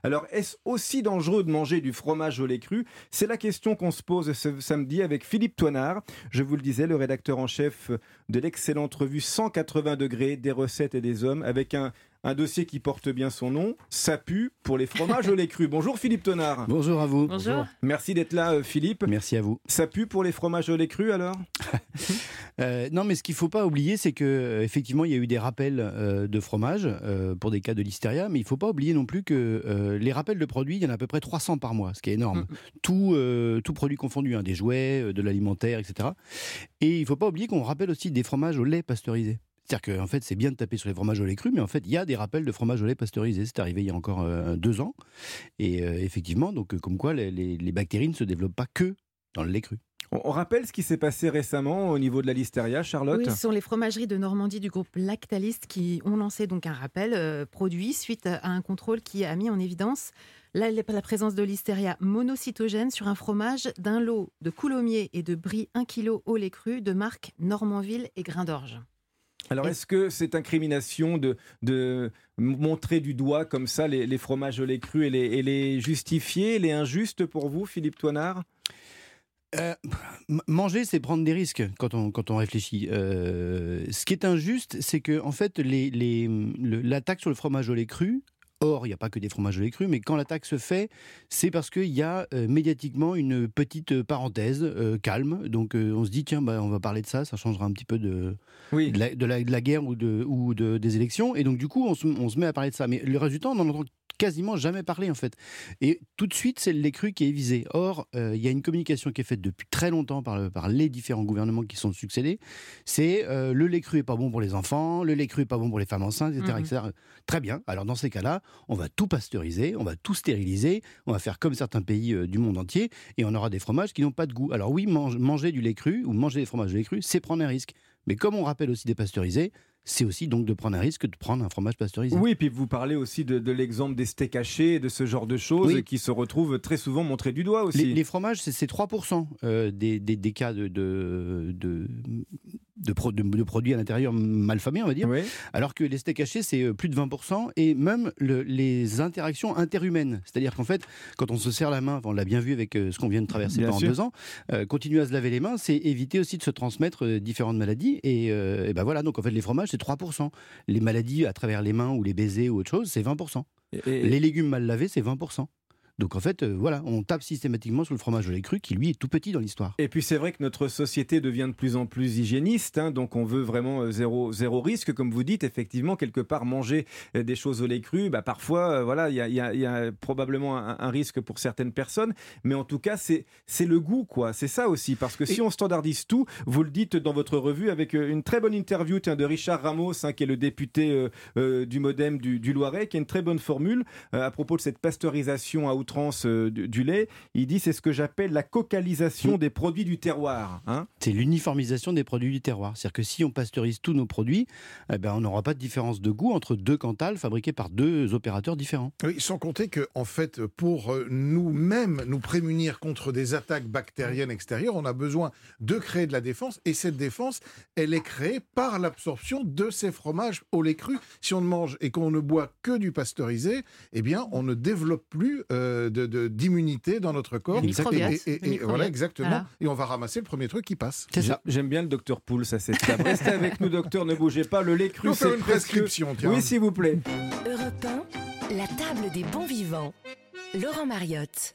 Alors, est-ce aussi dangereux de manger du fromage au lait cru? C'est la question qu'on se pose ce samedi avec Philippe Toinard. Je vous le disais, le rédacteur en chef de l'excellente revue 180 degrés, des recettes et des hommes, avec un dossier qui porte bien son nom, ça pue pour les fromages au lait cru. Bonjour Philippe Toinard. Bonjour à vous. Bonjour. Merci d'être là Philippe. Merci à vous. Ça pue pour les fromages au lait cru alors? Non, mais ce qu'il ne faut pas oublier, c'est qu'effectivement, il y a eu des rappels de fromage pour des cas de listeria, mais il ne faut pas oublier non plus que les rappels de produits, il y en a à peu près 300 par mois, ce qui est énorme. Tout produit confondu, hein, des jouets, de l'alimentaire, etc. Et il ne faut pas oublier qu'on rappelle aussi des fromages au lait pasteurisé. C'est-à-dire qu'en fait, c'est bien de taper sur les fromages au lait cru, mais en fait, il y a des rappels de fromage au lait pasteurisé. C'est arrivé il y a encore 2 ans. Et effectivement, donc, comme quoi les bactéries ne se développent pas que dans le lait cru. On rappelle ce qui s'est passé récemment au niveau de la listeria, Charlotte? Oui, ce sont les fromageries de Normandie du groupe Lactalis qui ont lancé donc un rappel produit suite à un contrôle qui a mis en évidence la présence de listeria monocytogène sur un fromage d'un lot de coulommiers et de brie 1 kg au lait cru de marque Normandville et Grain d'Orge. Alors, est-ce que cette incrimination de montrer du doigt comme ça les fromages au lait cru, elle est justifiée, elle est injuste pour vous, Philippe Toinard? Manger, c'est prendre des risques quand on réfléchit. Ce qui est injuste, c'est que en fait, l'attaque sur le fromage au lait cru. Or, il n'y a pas que des fromages au lait cru, mais quand l'attaque se fait, c'est parce qu'il y a médiatiquement une petite parenthèse calme. Donc, on se dit, tiens, on va parler de ça, ça changera un petit peu de la guerre ou des élections. Et donc, du coup, on se met à parler de ça. Mais le résultat, on en entend quasiment jamais parler, en fait. Et tout de suite, c'est le lait cru qui est visé. Or, il y a une communication qui est faite depuis très longtemps par les différents gouvernements qui sont succédés. C'est le lait cru n'est pas bon pour les enfants, le lait cru n'est pas bon pour les femmes enceintes, etc., etc. Très bien. Alors, dans ces cas-là, on va tout pasteuriser, on va tout stériliser, on va faire comme certains pays du monde entier, et on aura des fromages qui n'ont pas de goût. Alors oui, manger du lait cru, ou manger des fromages de lait cru, c'est prendre un risque. Mais comme on rappelle aussi des pasteurisés, c'est aussi donc de prendre un risque de prendre un fromage pasteurisé. Oui, puis vous parlez aussi de l'exemple des steaks hachés, de ce genre de choses qui se retrouvent très souvent montrées du doigt aussi. Les fromages, c'est 3% des cas de produits à l'intérieur malfamés, on va dire. Oui. Alors que les steaks hachés, c'est plus de 20%, et même les interactions interhumaines. C'est-à-dire qu'en fait, quand on se serre la main, on l'a bien vu avec ce qu'on vient de traverser pendant 2 ans, continuer à se laver les mains, c'est éviter aussi de se transmettre différentes maladies. Et ben voilà, donc en fait, les fromages, c'est 3%. Les maladies à travers les mains ou les baisers ou autre chose, c'est 20%. Les légumes mal lavés, c'est 20%. Donc en fait, voilà, on tape systématiquement sur le fromage au lait cru qui, lui, est tout petit dans l'histoire. Et puis c'est vrai que notre société devient de plus en plus hygiéniste, hein, donc on veut vraiment zéro risque, comme vous dites, effectivement, quelque part manger des choses au lait cru, parfois, voilà, il y a probablement un risque pour certaines personnes, mais en tout cas, c'est le goût, quoi, c'est ça aussi, parce que si on standardise tout, vous le dites dans votre revue, avec une très bonne interview de Richard Ramos, qui est le député du Modem du Loiret, qui a une très bonne formule à propos de cette pasteurisation à outrance du lait. Il dit c'est ce que j'appelle la cocalisation des produits du terroir. Hein, c'est l'uniformisation des produits du terroir. C'est-à-dire que si on pasteurise tous nos produits, on n'aura pas de différence de goût entre 2 Cantal fabriqués par 2 opérateurs différents. Oui, sans compter que, en fait, pour nous-mêmes nous prémunir contre des attaques bactériennes extérieures, on a besoin de créer de la défense, et cette défense, elle est créée par l'absorption de ces fromages au lait cru. Si on ne mange et qu'on ne boit que du pasteurisé, eh bien, on ne développe plus d'immunité dans notre corps. Et voilà, exactement. Voilà. Et on va ramasser le premier truc qui passe. C'est ça. J'aime bien le docteur Pouls à cette table. Restez avec nous, docteur, ne bougez pas. Le lait cru, c'est une prescription. Tiens. Oui, s'il vous plaît. Europe 1, la table des bons vivants. Laurent Mariotte.